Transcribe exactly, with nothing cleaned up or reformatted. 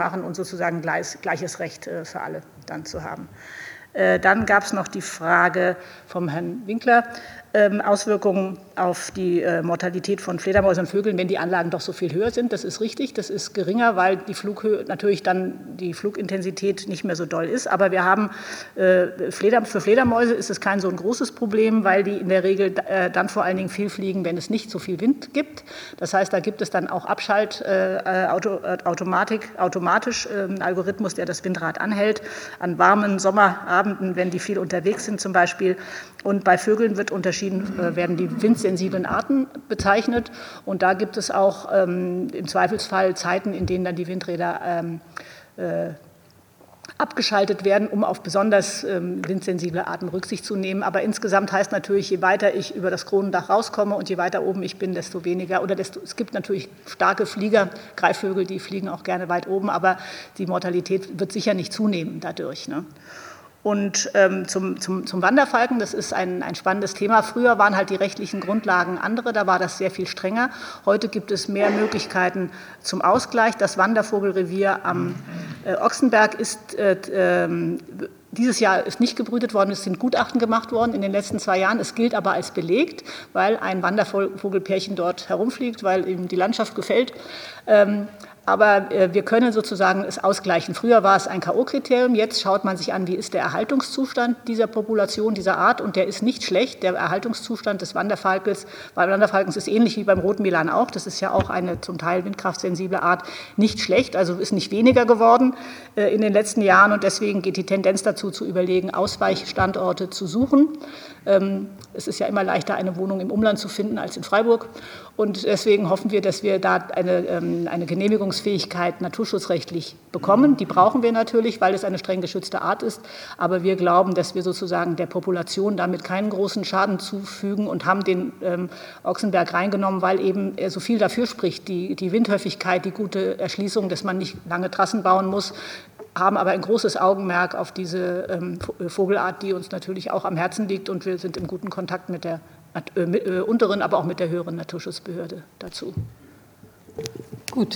machen und sozusagen gleich, gleiches Recht äh, für alle dann zu haben. Äh, dann gab es noch die Frage vom Herrn Winkler, ähm, Auswirkungen auf die äh, Mortalität von Fledermäusen und Vögeln, wenn die Anlagen doch so viel höher sind. Das ist richtig, das ist geringer, weil die Flughöhe natürlich dann die Flugintensität nicht mehr so doll ist. Aber wir haben äh, Fleder, für Fledermäuse ist es kein so ein großes Problem, weil die in der Regel äh, dann vor allen Dingen viel fliegen, wenn es nicht so viel Wind gibt. Das heißt, da gibt es dann auch Abschalt, äh, Auto, äh, Automatik, automatisch äh, einen Algorithmus, der das Windrad anhält, an warmen Sommerabenden, wenn die viel unterwegs sind zum Beispiel. Und bei Vögeln wird unterschieden, äh, werden die windsensiblen Arten bezeichnet. Und da gibt es auch ähm, im Zweifelsfall Zeiten, in denen dann die Windräder ähm, äh, abgeschaltet werden, um auf besonders ähm, windsensible Arten Rücksicht zu nehmen. Aber insgesamt heißt natürlich, je weiter ich über das Kronendach rauskomme und je weiter oben ich bin, desto weniger. Oder desto, es gibt natürlich starke Flieger, Greifvögel, die fliegen auch gerne weit oben, aber die Mortalität wird sicher nicht zunehmen dadurch, ne? Und ähm, zum, zum, zum Wanderfalken, das ist ein, ein spannendes Thema. Früher waren halt die rechtlichen Grundlagen andere, da war das sehr viel strenger. Heute gibt es mehr Möglichkeiten zum Ausgleich. Das Wandervogelrevier am äh, Ochsenberg ist äh, äh, dieses Jahr ist nicht gebrütet worden, es sind Gutachten gemacht worden in den letzten zwei Jahren. Es gilt aber als belegt, weil ein Wandervogelpärchen dort herumfliegt, weil ihm die Landschaft gefällt. Ähm, Aber äh, wir können sozusagen es ausgleichen. Früher war es ein K O-Kriterium, jetzt schaut man sich an, wie ist der Erhaltungszustand dieser Population, dieser Art, und der ist nicht schlecht. Der Erhaltungszustand des Wanderfalkens, weil Wanderfalkens ist ähnlich wie beim Roten Milan auch, das ist ja auch eine zum Teil windkraftsensible Art, nicht schlecht, also ist nicht weniger geworden äh, in den letzten Jahren, und deswegen geht die Tendenz dazu zu überlegen, Ausweichstandorte zu suchen. Ähm, es ist ja immer leichter, eine Wohnung im Umland zu finden als in Freiburg, und deswegen hoffen wir, dass wir da eine, ähm, eine Genehmigungsfähigkeit naturschutzrechtlich bekommen. Die brauchen wir natürlich, weil es eine streng geschützte Art ist, aber wir glauben, dass wir sozusagen der Population damit keinen großen Schaden zufügen und haben den ähm, Ochsenberg reingenommen, weil eben er so viel dafür spricht, die, die Windhöfigkeit, die gute Erschließung, dass man nicht lange Trassen bauen muss, haben aber ein großes Augenmerk auf diese ähm, Vogelart, die uns natürlich auch am Herzen liegt, und wir sind im guten Kontakt mit der äh, mit, äh, unteren, aber auch mit der höheren Naturschutzbehörde dazu.